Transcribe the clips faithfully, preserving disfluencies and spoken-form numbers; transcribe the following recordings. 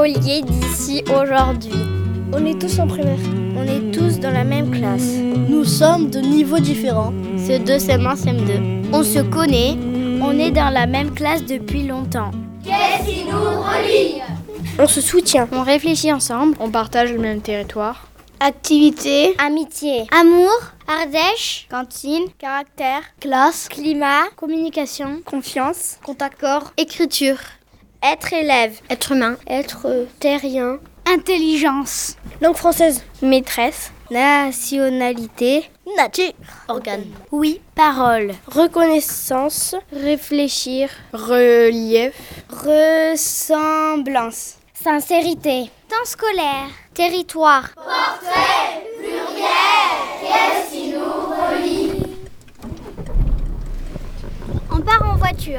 reliés d'ici aujourd'hui. On est tous en primaire. On est tous dans la même classe. Nous sommes de niveaux différents. C E deux, C M un, C M deux. On se connaît, on est dans la même classe depuis longtemps. Qu'est-ce qui nous relie? On se soutient. On réfléchit ensemble. On partage le même territoire. Activité, amitié, amour, ardèche, cantine, caractère, classe, climat, communication, confiance, contact corps, écriture, être élève, être humain, être terrien, intelligence, langue française, maîtresse, nationalité, nature, organe, oui, parole, reconnaissance, réfléchir, relief, ressemblance, sincérité, temps scolaire, territoire, portrait, pluriel, qu'est-ce qui nous relie? On part en voiture.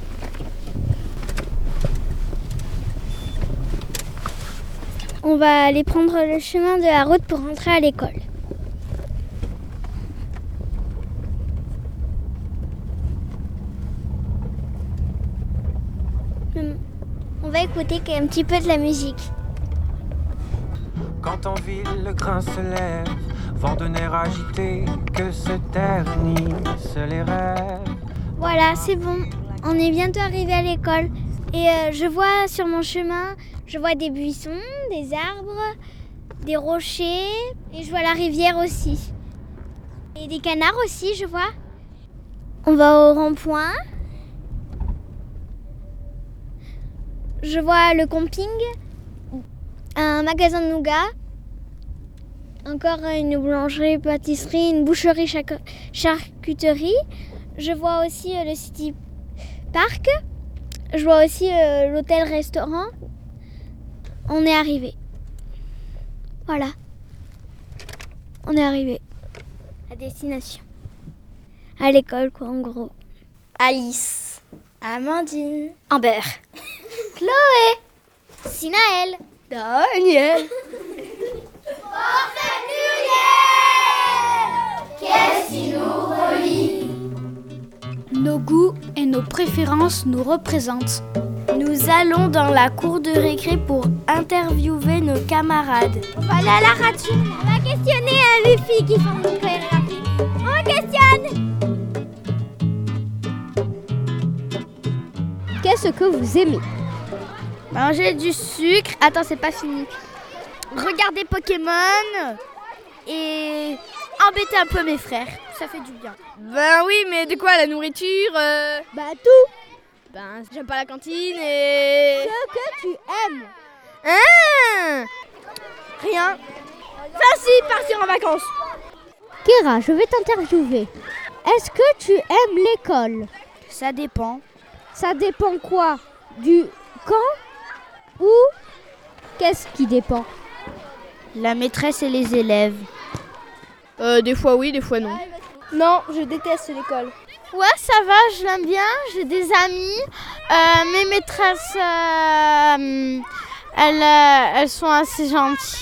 On va aller prendre le chemin de la route pour rentrer à l'école. On va écouter un petit peu de la musique. Quand en ville le grain se lève, vent de nerfs agités, que se ternissent les rêves. Voilà, c'est bon. On est bientôt arrivé à l'école. Et euh, je vois sur mon chemin, je vois des buissons, des arbres, des rochers. Et je vois la rivière aussi. Et des canards aussi, je vois. On va au rond-point. Je vois le camping, un magasin de nougat, encore une boulangerie, pâtisserie, une boucherie, charcuterie. Je vois aussi le City Park. Je vois aussi euh, l'hôtel-restaurant. On est arrivé. Voilà. On est arrivé. À destination. À l'école, quoi, en gros. Alice, Amandine, Amber, Chloé, Sinaël, Daniel. portrait pluriel, qu'est-ce qui nous relie? Nos goûts et nos préférences nous représentent. Nous allons dans la cour de récré pour interviewer nos camarades. On va aller à la radio. On va questionner euh, les filles qui font une chorégraphie. On questionne. Qu'est-ce que vous aimez? Manger du sucre. Attends, c'est pas fini. Regarder Pokémon et embêter un peu mes frères. Ça fait du bien. Ben oui, mais de quoi? La nourriture euh... Bah tout. Ben, j'aime pas la cantine et... Ce que tu aimes. Hein? Rien. Enfin si, partir en vacances. Kéra, je vais t'interviewer. Est-ce que tu aimes l'école? Ça dépend. Ça dépend quoi? Du quand? Ou qu'est-ce qui dépend? La maîtresse et les élèves. Euh, des fois oui, des fois non. Non, je déteste l'école. Ouais, ça va, je l'aime bien. J'ai des amis. Euh, mes maîtresses, euh, elles, euh, elles sont assez gentilles.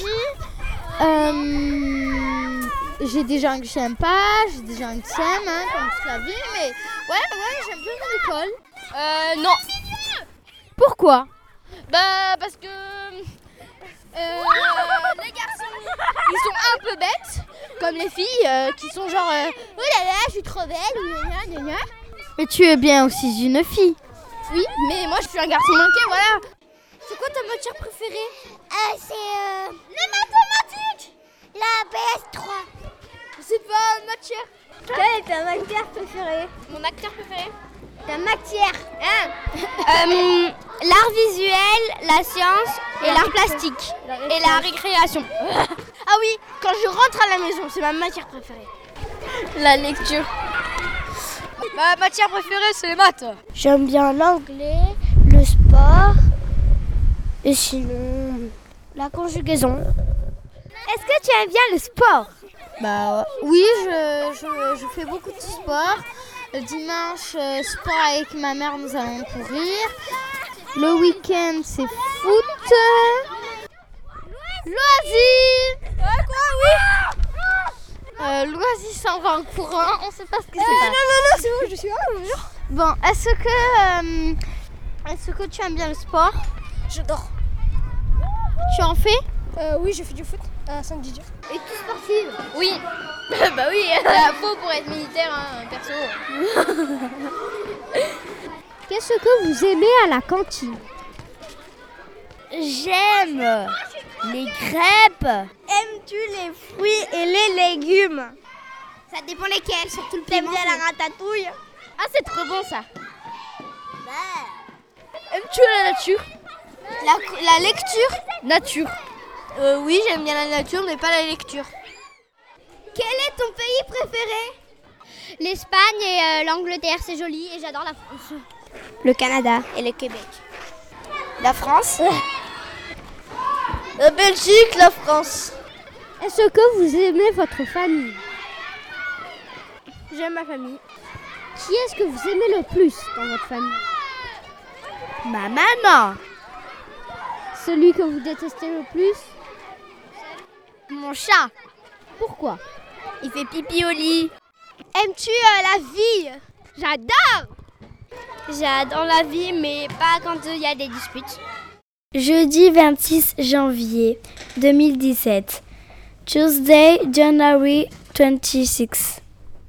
Euh, j'ai des gens que j'aime pas, j'ai des gens que j'aime, hein, comme toute la vie. Mais ouais, ouais, j'aime bien l'école. Euh, non. Pourquoi? Bah, parce que... Euh, les garçons, ils sont un peu bêtes, comme les filles, euh, qui sont genre euh, oh là là, je suis trop belle, gna gna gna. Mais tu es bien aussi une fille. Oui, mais moi je suis un garçon manqué, voilà. C'est quoi ta matière préférée? euh, C'est euh, les mathématiques. La P S trois. C'est pas une matière. Quelle est ta matière préférée? Mon acteur préféré? Ta matière. Hein? Euh, l'art visuel, la science et l'art plastique. Et la récréation. Ah oui, quand je rentre à la maison, c'est ma matière préférée. La lecture. Ma matière préférée, c'est les maths. J'aime bien l'anglais, le sport et sinon la conjugaison. Est-ce que tu aimes bien le sport? Bah Oui, je, je, je fais beaucoup de sport. Le dimanche, euh, sport avec ma mère, nous allons courir. Le week-end, c'est foot. Loisirs. Ouais, quoi, oui. Euh, loisirs, ça va en courant. On sait pas ce que Euh, c'est. non, non, non, c'est bon, je suis là, je jure. Bon, est-ce que, euh, est-ce que tu aimes bien le sport? J'adore. Tu en fais? Euh, oui, je fais du foot à Saint-Didier. Es-tu sportive? Oui. Bah oui, il faut pour être militaire, hein, perso. Qu'est-ce que vous aimez à la cantine? J'aime les crêpes. Aimes-tu les fruits et les légumes? Ça dépend lesquels, surtout le T'aimes piment. bien la ratatouille? Ah, c'est trop bon ça. Aimes-tu la nature? La, la lecture? Nature. Euh, oui, j'aime bien la nature, mais pas la lecture. Quel est ton pays préféré? L'Espagne et euh, l'Angleterre, c'est joli et j'adore la France. Le Canada Et le Québec. La France. La Belgique, la France. Est-ce que vous aimez votre famille? J'aime ma famille. Qui est-ce que vous aimez le plus dans votre famille? Ma maman. Celui que vous détestez le plus? Mon chat. Pourquoi? Il fait pipi au lit. Aimes-tu euh, la vie? J'adore. J'adore la vie, mais pas quand il y a des disputes. Jeudi vingt-six janvier deux mille dix-sept. Tuesday, January twenty-sixth.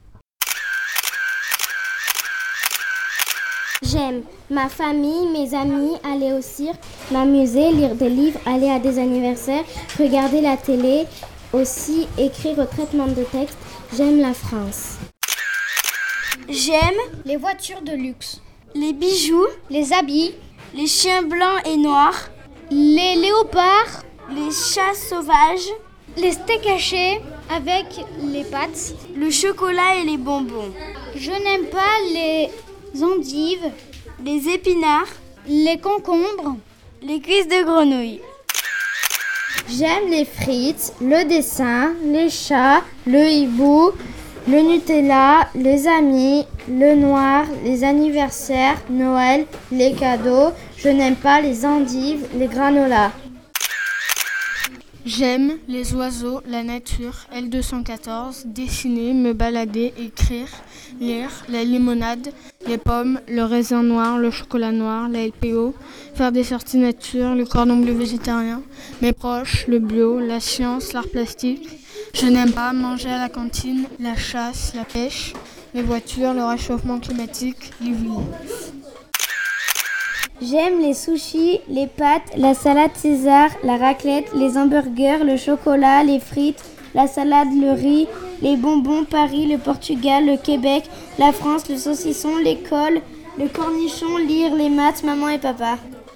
J'aime ma famille, mes amis, aller au cirque, m'amuser, lire des livres, aller à des anniversaires, regarder la télé, aussi écrire au traitement de texte. J'aime la France. J'aime Les voitures de luxe, les bijoux, les habits, les chiens blancs et noirs, les léopards, les chats sauvages, les steaks hachés avec les pâtes. le chocolat et les bonbons, Je n'aime pas les endives, les épinards, les concombres. les cuisses de grenouille. J'aime les frites, le dessin, les chats, le hibou, le Nutella, les amis, le noir, les anniversaires, Noël, les cadeaux. Je n'aime pas les endives, les granolas. J'aime les oiseaux, la nature, L deux cent quatorze, dessiner, me balader, écrire, lire, la limonade, les pommes, le raisin noir, le chocolat noir, la L P O, faire des sorties nature, le cordon bleu végétarien, mes proches, le bio, la science, l'art plastique. Je n'aime pas manger à la cantine, la chasse, la pêche, les voitures, le réchauffement climatique, les villes. J'aime les sushis, les pâtes, la salade César, la raclette, les hamburgers, le chocolat, les frites, la salade, le riz, les bonbons, Paris, le Portugal, le Québec, la France, le saucisson, l'école, le cornichon, lire, les maths, maman et papa.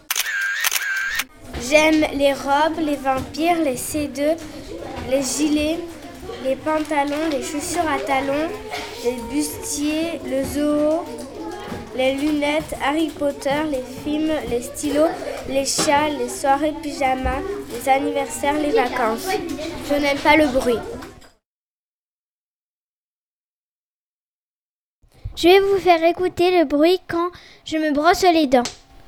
J'aime les robes, les vampires, les C deux, les gilets, les pantalons, les chaussures à talons, les bustiers, le zoo, les lunettes, Harry Potter, les films, les stylos, les chats, les soirées pyjama, les anniversaires, les vacances. Je n'aime pas le bruit. Je vais vous faire écouter le bruit quand je me brosse les dents.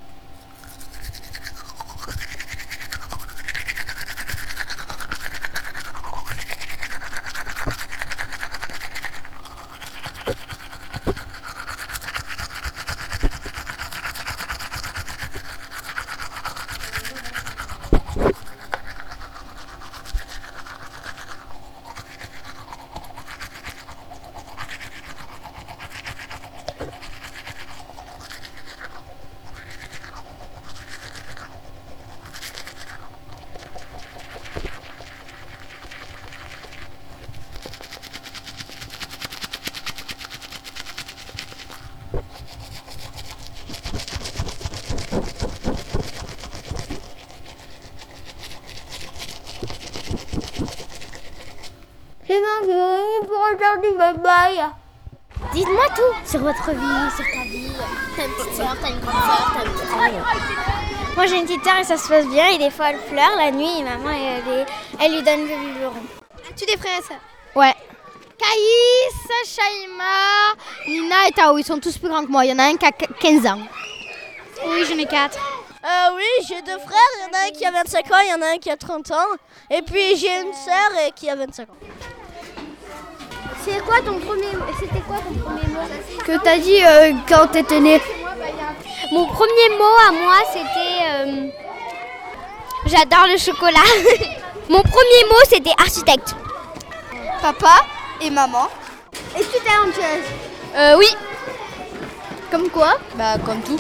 Dites-moi tout sur votre vie, sur ta vie. T'as une petite soeur, t'as une grande soeur, t'as une petite soeur. Moi j'ai une petite sœur et ça se passe bien et des fois elle pleure la nuit et maman elle, est- elle lui donne le biberon. As-tu des frères et sœurs? Ouais. Caïs, Shaima, Nina et Tao, ils sont tous plus grands que moi. Il y en a un qui a quinze ans. Oui j'en ai quatre. Euh, oui, j'ai deux frères. Il y en a un qui a vingt-cinq ans, il y en a un qui a trente ans. Et puis j'ai une sœur qui a vingt-cinq ans. C'est quoi ton premier C'était quoi ton premier mot? Que t'as dit euh, quand t'étais né? Mon premier mot à moi c'était euh, J'adore le chocolat. Mon premier mot, c'était architecte. Papa et maman. Est-ce que t'as honte? Euh, oui. Comme quoi? Bah comme tout.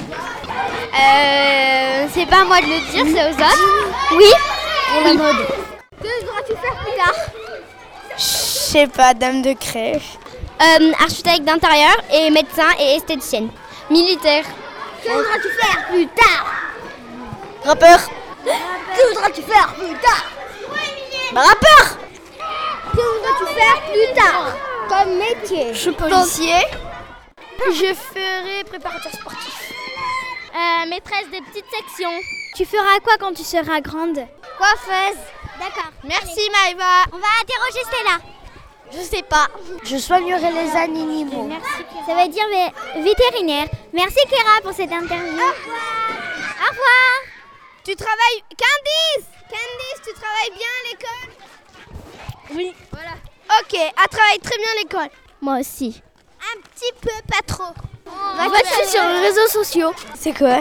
Euh, c'est pas à moi de le dire, c'est aux autres. Oui. Pour la mode. Que voudras-tu faire plus tard? Je sais pas, dame de crèche. Euh, architecte d'intérieur et médecin et esthéticienne. Militaire. Que voudras-tu faire plus tard? Rappeur. Que voudras-tu faire plus tard? Bah, rappeur. Que voudras-tu faire plus tard comme métier? Je suis policier. Je ferai préparateur sportif. Euh, maîtresse des petites sections. Tu feras quoi quand tu seras grande? Coiffeuse. D'accord. Merci Maëva. On va interroger Stella. Je sais pas. Je soignerai les animaux. Merci. Ça veut dire vé- vétérinaire. Merci Kéra pour cette interview. Au revoir. Au revoir. Tu travailles... Candice Candice, tu travailles bien à l'école? Oui. Voilà. Ok, elle travaille très bien à l'école. Moi aussi. Un petit peu, pas trop. On va chercher sur les réseaux sociaux. C'est quoi?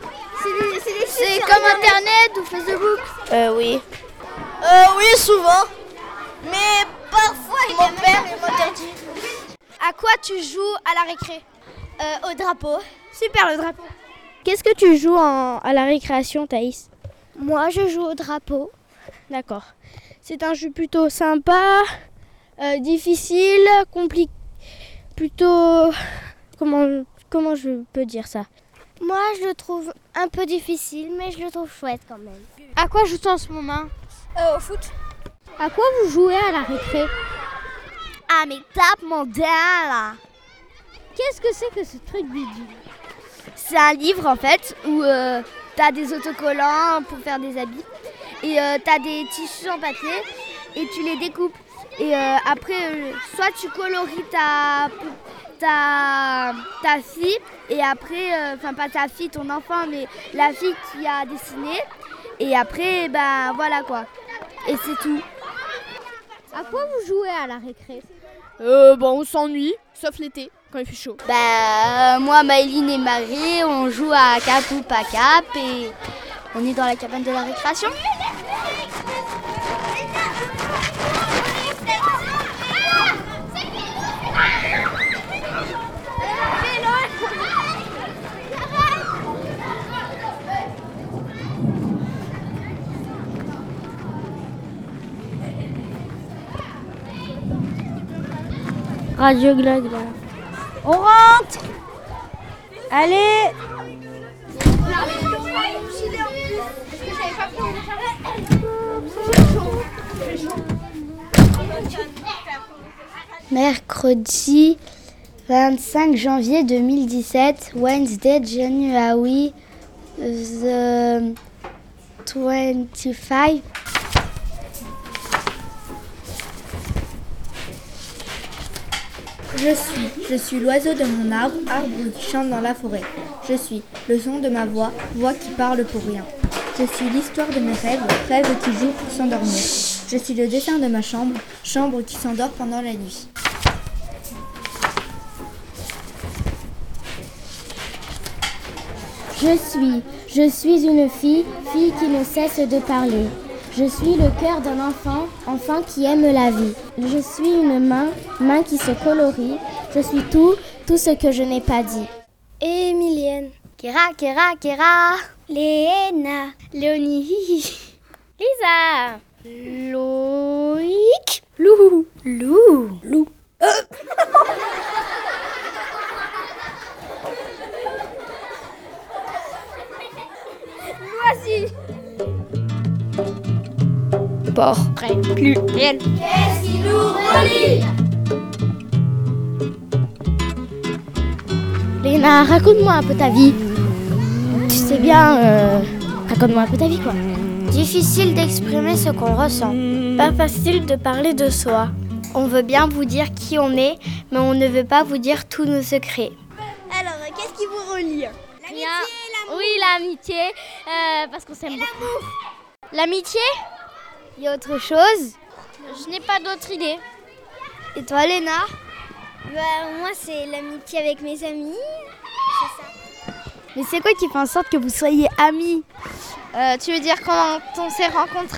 C'est comme Internet ou Facebook. Euh, oui. Euh, oui, souvent. Mais parfois, mon père m'interdit. À quoi tu joues à la récré? Euh, au drapeau. Super le drapeau. Qu'est-ce que tu joues en, à la récréation, Thaïs? Moi, je joue au drapeau. D'accord. C'est un jeu plutôt sympa, euh, difficile, compliqué, plutôt... Comment, comment je peux dire ça? Moi, je le trouve un peu difficile, mais je le trouve chouette quand même. À quoi joues-tu en ce moment? Euh, au foot. À quoi vous jouez à la récré? Ah mais tape mon dent là. Qu'est-ce que c'est que ce truc bidule? C'est un livre en fait où euh, t'as des autocollants pour faire des habits et euh, t'as des tissus en papier et tu les découpes et euh, après euh, soit tu coloris ta, ta, ta fille et après, enfin euh, pas ta fille, ton enfant mais la fille qui a dessiné et après ben voilà quoi et c'est tout. À quoi vous jouez à la récré? Euh bon on s'ennuie sauf l'été quand il fait chaud. Bah, euh, moi, Maëline et Marie, on joue à Cap ou pas Cap et on est dans la cabane de la récréation. Radio Glagla. On rentre! Allez! Mercredi vingt-cinq janvier deux mille dix-sept, Wednesday, January the twenty-five. Je suis, je suis l'oiseau de mon arbre, arbre qui chante dans la forêt. Je suis le son de ma voix, voix qui parle pour rien. Je suis l'histoire de mes rêves, rêves qui jouent pour s'endormir. Je suis le dessin de ma chambre, chambre qui s'endort pendant la nuit. Je suis, je suis une fille, fille qui ne cesse de parler. Je suis le cœur d'un enfant, enfant qui aime la vie. Je suis une main, main qui se colorie. Je suis tout, tout ce que je n'ai pas dit. Emilienne. Kéra, Kéra, Kéra. Léna. Léonie. Lisa. Loïc. Lou. Lou. Lou. Voici. Portrait pluriel. Qu'est-ce qui nous relie? Léna, raconte-moi un peu ta vie. Tu sais bien, euh, raconte-moi un peu ta vie, quoi. Difficile d'exprimer ce qu'on ressent. Pas facile de parler de soi. On veut bien vous dire qui on est, mais on ne veut pas vous dire tous nos secrets. Alors, qu'est-ce qui vous relie? L'amitié, l'amour. Oui, l'amitié, euh, parce qu'on s'aime beaucoup. L'amour. L'amitié? Il y a autre chose? Je n'ai pas d'autre idée. Et toi, Léna? Bah, moi, c'est l'amitié avec mes amis. C'est ça. Mais c'est quoi qui fait en sorte que vous soyez amis? Euh, tu veux dire comment on s'est rencontrés?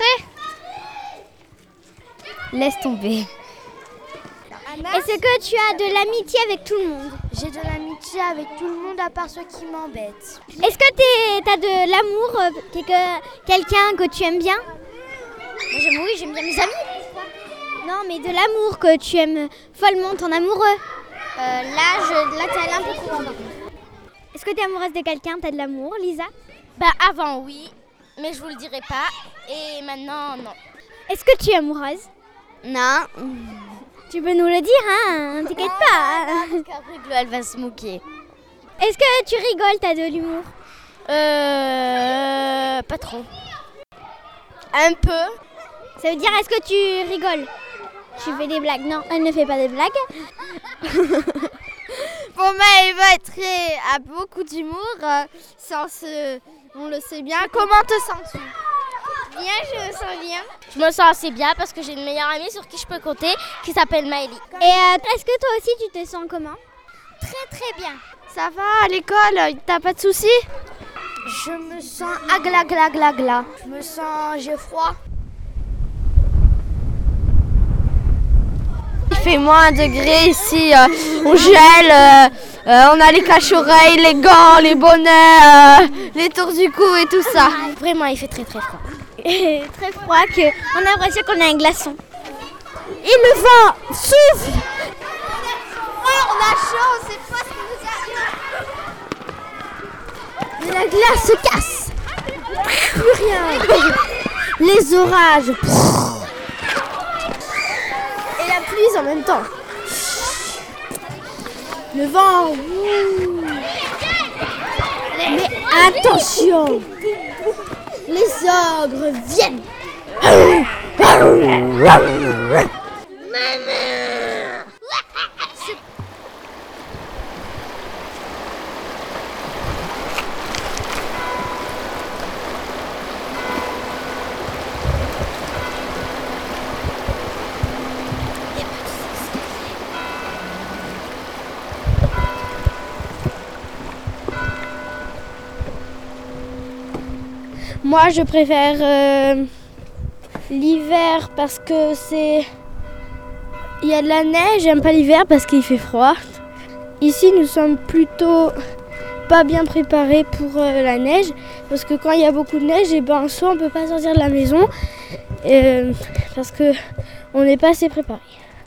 Laisse tomber. Est-ce que tu as de l'amitié avec tout le monde? J'ai de l'amitié avec tout le monde à part ceux qui m'embêtent. Est-ce que tu as de l'amour, euh, quelque- quelqu'un que tu aimes bien? Moi, j'aime, oui, j'aime bien mes amis. Non, mais de l'amour, que tu aimes follement ton amoureux. Euh, là, je, là, t'es allé un peu trop loin. Est-ce que tu es amoureuse de quelqu'un? Tu as de l'amour, Lisa? Bah, avant, oui, mais je vous le dirai pas. Et maintenant, non. Est-ce que tu es amoureuse? Non. Tu peux nous le dire, hein? T'inquiète pas. hein. Parce qu'après, Glo, elle va se moquer. Est-ce que tu rigoles? T'as de l'humour? Euh... Pas trop. Un peu. Ça veut dire, est-ce que tu rigoles? Tu fais des blagues? Non, elle ne fait pas des blagues. Bon, Maëva est très, a beaucoup d'humour, euh, sans se, on le sait bien. Comment te sens-tu? Bien, je me sens bien. Je me sens assez bien parce que j'ai une meilleure amie sur qui je peux compter, qui s'appelle Maëlie. Et euh, est-ce que toi aussi, tu te sens comment? Très très bien. Ça va à l'école? T'as pas de soucis? Je me sens agla gla gla gla. Je me sens, j'ai froid. Il fait moins un degré ici, euh, on gèle, euh, euh, on a les cache-oreilles, les gants, les bonnets, euh, les tours du cou et tout ça. Vraiment, il fait très très froid. Très froid, que on a l'impression qu'on a un glaçon. Et le vent souffle. Oh, on a chaud, on sait pas ce qui nous arrive. Mais la glace se casse. Plus rien. Les orages. Et la pluie en même temps. Le vent. Ouh. Mais attention, les ogres viennent. Moi, je préfère euh, l'hiver parce que c'est... Il y a de la neige, j'aime pas l'hiver parce qu'il fait froid. Ici, nous sommes plutôt pas bien préparés pour euh, la neige parce que quand il y a beaucoup de neige, et ben, soit on peut pas sortir de la maison euh, parce que on n'est pas assez préparé.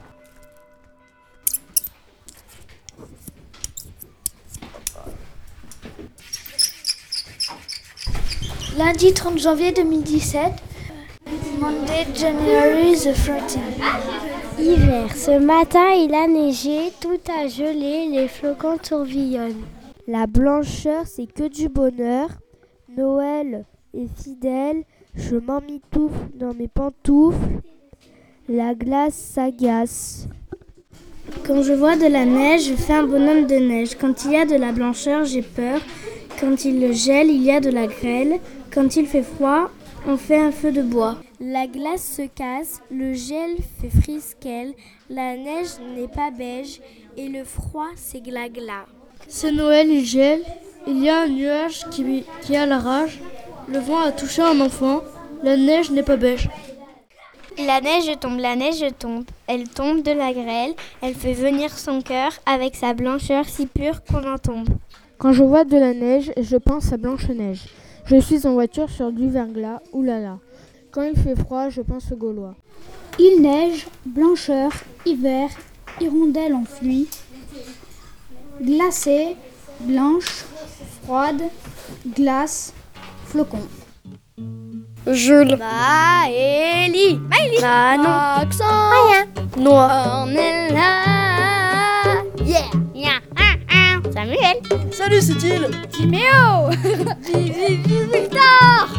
Lundi trente janvier deux mille dix-sept. Monday, January the thirteenth. Hiver, ce matin il a neigé, tout a gelé, les flocons tourbillonnent. La blancheur, c'est que du bonheur. Noël est fidèle, je m'emmitoufle dans mes pantoufles. La glace s'agace. Quand je vois de la neige, je fais un bonhomme de neige. Quand il y a de la blancheur, j'ai peur. Quand il gèle, il y a de la grêle. Quand il fait froid, on fait un feu de bois. La glace se casse, le gel fait frisquelle, la neige n'est pas beige et le froid c'est gla-gla. C'est Noël, il gèle, il y a un nuage qui, qui a la rage, le vent a touché un enfant, la neige n'est pas beige. La neige tombe, la neige tombe, elle tombe de la grêle, elle fait venir son cœur avec sa blancheur si pure qu'on en tombe. Quand je vois de la neige, je pense à Blanche-Neige. Je suis en voiture sur du verglas, oulala. Quand il fait froid, je pense aux Gaulois. Il neige, blancheur, hiver, hirondelle en pluie, glacée, blanche, froide, glace, flocon. Jules. Maëlie. Maëlie. Manon. Accent. Rien. Noir. Ornella. Yeah. Yeah. Ah, ah. Samuel. Salut, c'est-il. Timéo. Vivi, vivi, Victor.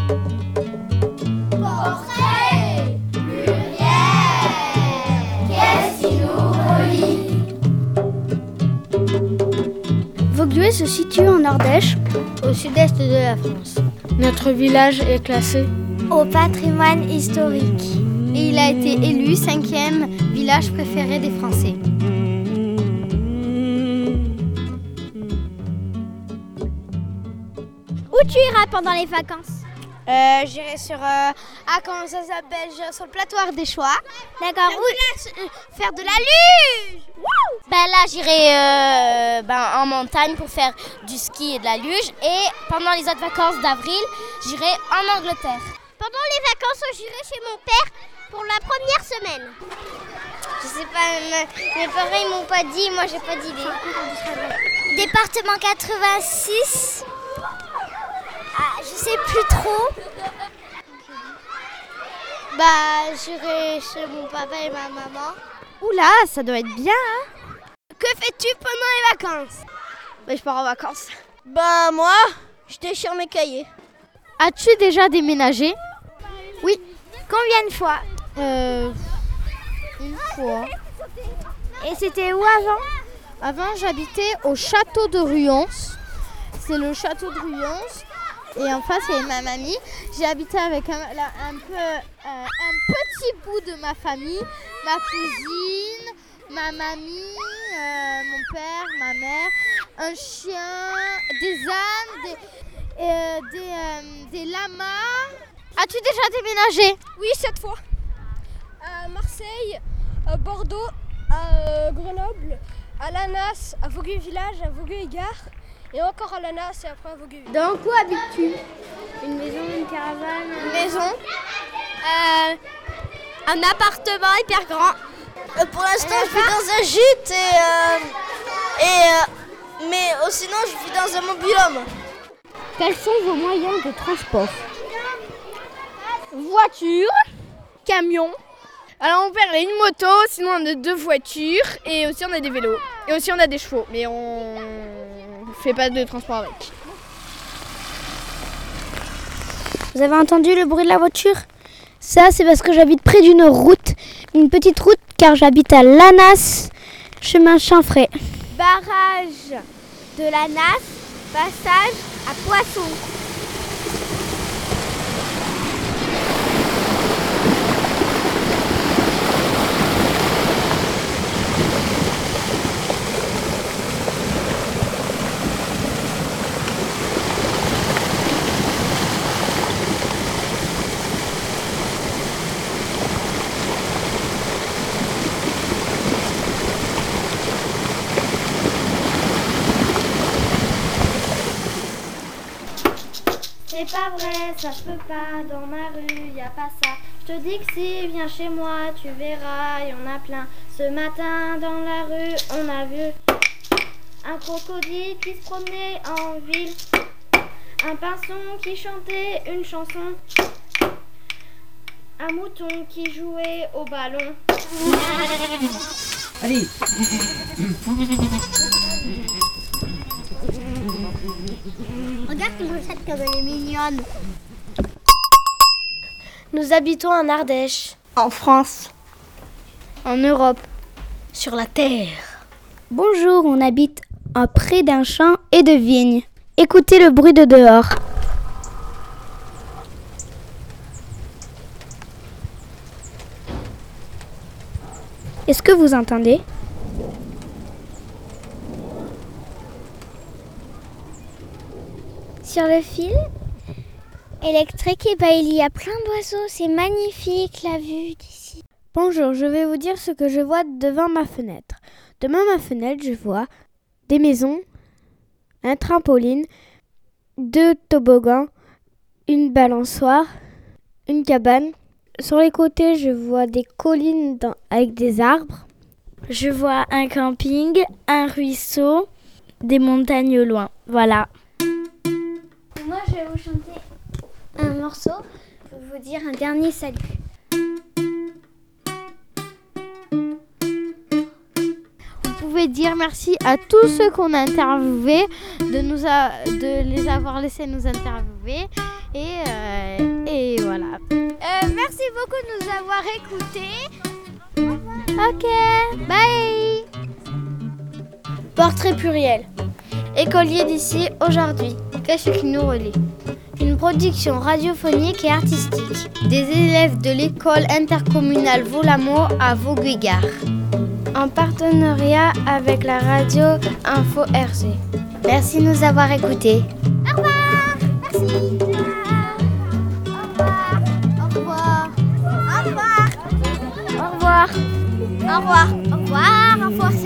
Portrait pluriel. Qu'est-ce qui nous relie? Vaugueux se situe en Ardèche, Au sud-est de la France. Notre village est classé Au patrimoine historique. Et il a été élu cinquième village préféré des Français. Où tu iras pendant les vacances? Euh, j'irai sur... Euh, ah, comment ça s'appelle? J'irai sur le plateau Ardéchois. D'accord. Faire, de la, faire de la luge. Ben là, j'irai euh, ben, en montagne pour faire du ski et de la luge. Et pendant les autres vacances d'avril, j'irai en Angleterre. Pendant les vacances, j'irai chez mon père pour la première semaine. Je sais pas, mes parents ils m'ont pas dit, moi j'ai pas d'idée. Département quatre-vingt-six. Ah, je sais plus trop. Bah, j'irai chez mon papa et ma maman. Oula, ça doit être bien, hein? Que fais-tu pendant les vacances? Bah, je pars en vacances. Bah, moi, je déchire mes cahiers. As-tu déjà déménagé? Oui. Combien de fois? Euh... Une fois. Et c'était où avant? Avant, j'habitais au château de Ruyons. C'est le château de Ruyons. Et en face, il y avait ma mamie. J'ai habité avec un, un, peu, euh, un petit bout de ma famille. Ma cousine, ma mamie, euh, mon père, ma mère, un chien, des ânes, des, euh, des, euh, des lamas. As-tu déjà déménagé? Oui, cette fois. À Marseille, à Bordeaux, à Grenoble, à Lannas, à Vogüé-Village, à Vogüé-Gare et encore à Lannas et après à Vogüé-Village. Dans quoi habites-tu? Une maison, une caravane? Une maison. Euh, un appartement hyper grand. Euh, pour l'instant, je vis dans un gîte et, euh, et euh, mais oh, sinon, je vis dans un mobil-home. Quels sont vos moyens de transport? Voiture, camion. Alors mon père il a une moto, sinon on a deux voitures et aussi on a des vélos. Et aussi on a des chevaux, mais on fait pas de transport avec. Vous avez entendu le bruit de la voiture? Ça, c'est parce que j'habite près d'une route, une petite route, car j'habite à Lannas, chemin Champfray. Barrage de Lannas, passage à Poisson. C'est pas vrai, ça se peut pas, dans ma rue, y a pas ça. Je te dis que si, viens chez moi, tu verras, y en a plein. Ce matin, dans la rue, on a vu un crocodile qui se promenait en ville, un pinson qui chantait une chanson, un mouton qui jouait au ballon. Allez. Regarde que Rosette comme elle est mignonne. Nous habitons en Ardèche. En France. En Europe. Sur la Terre. Bonjour, on habite à près d'un champ et de vignes. Écoutez le bruit de dehors. Est-ce que vous entendez? Sur le fil électrique, et bah, il y a plein d'oiseaux. C'est magnifique la vue d'ici. Bonjour, je vais vous dire ce que je vois devant ma fenêtre. Devant ma fenêtre, je vois des maisons, un trampoline, deux toboggans, une balançoire, une cabane. Sur les côtés, je vois des collines dans, avec des arbres. Je vois un camping, un ruisseau, des montagnes au loin. Voilà. Moi, je vais vous chanter un morceau pour vous dire un dernier salut. Vous pouvez dire merci à tous ceux qu'on a interviewés, de, nous a, de les avoir laissés nous interviewer. Et, euh, et voilà. Euh, merci beaucoup de nous avoir écoutés. Ok, bye. Portrait pluriel. Écolier d'ici aujourd'hui. Qu'est-ce qui nous relie? Une production radiophonique et artistique. Des élèves de l'école intercommunale Vaud-l'Amour à Vogüé-Gare. En partenariat avec la radio Info R C. Merci de nous avoir écoutés. Au revoir. Merci. revoir. Au revoir. Au revoir. Au revoir.